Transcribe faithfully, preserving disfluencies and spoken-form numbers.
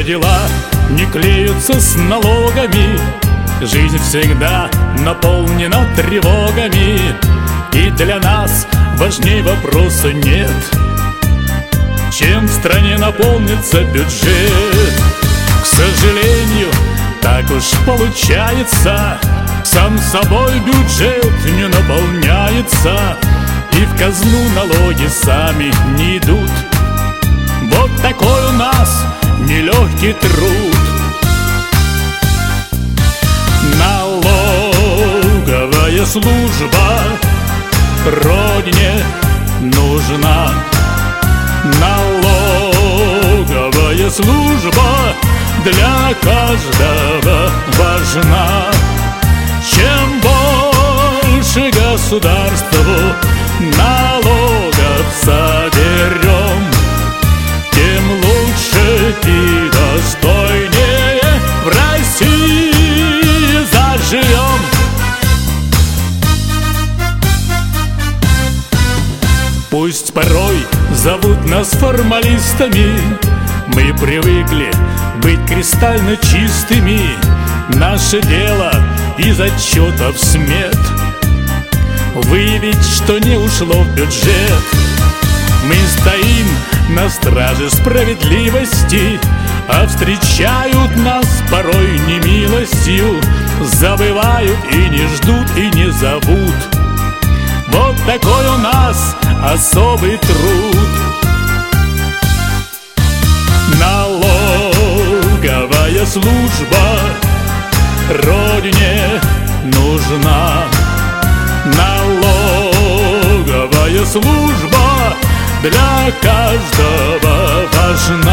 дела не клеются с налогами. Жизнь всегда наполнена тревогами, и для нас важней вопроса нет, чем в стране наполнится бюджет. К сожалению, так уж получается, сам собой бюджет не наполняется, и в казну налоги сами не идут. Вот такой у нас нелегкий труд. Налоговая служба родине нужна. Налоговая служба для каждого важна. Чем больше государству налогов соберем, тем лучше и достойнее в России заживем. Пусть порой зовут нас формалистами, мы привыкли быть кристально чистыми. Наше дело из отчетов смет выявить, что не ушло в бюджет. Мы стоим на страже справедливости, а встречают нас порой немилостью. Забывают и не ждут, и не зовут. Вот такой у нас особый труд. Налоговая служба родине нужна. Налоговая служба для каждого важна.